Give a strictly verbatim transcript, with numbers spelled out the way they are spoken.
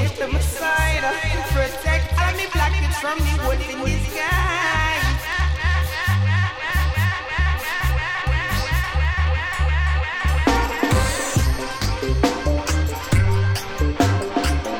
to my side. Protect all me black kids from the wolf in disguise.